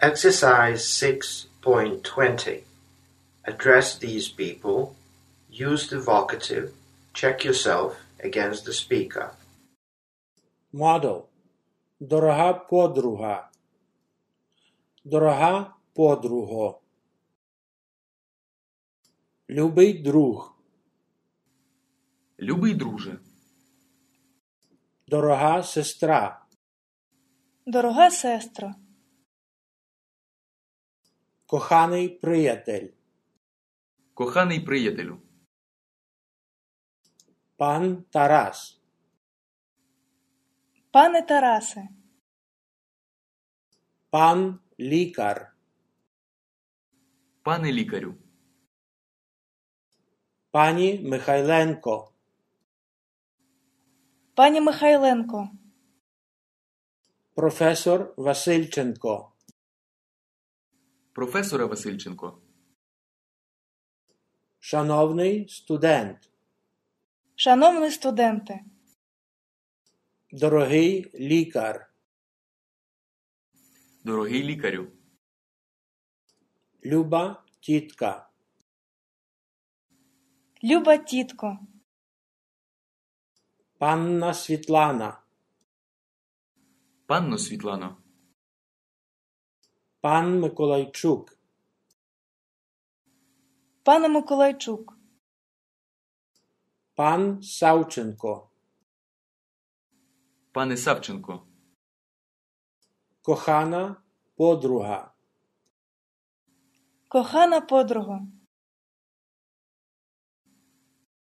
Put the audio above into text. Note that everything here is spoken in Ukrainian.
Exercise 6.20. Address these people. Use the vocative. Check yourself against the speaker. Model. Дорога подруга. Дорога подруго. Любий друг. Любий друже. Дорога сестра. Дорога сестро. Коханий приятель. Коханий приятелю. Пан Тарас. Пане Тарасе. Пан лікар. Пане лікарю. Пані Михайленко. Пані Михайленко. Професор Васильченко. Професоре Васильченко. Шановний студент. Шановні студенти. Дорогий лікар. Дорогий лікарю. Люба тітка. Люба тітко. Панна Світлана. Панно Світлано. Пан Миколайчук. Пане Миколайчук. Пан Савченко. Пане Савченко. Кохана подруга. Кохана подруга.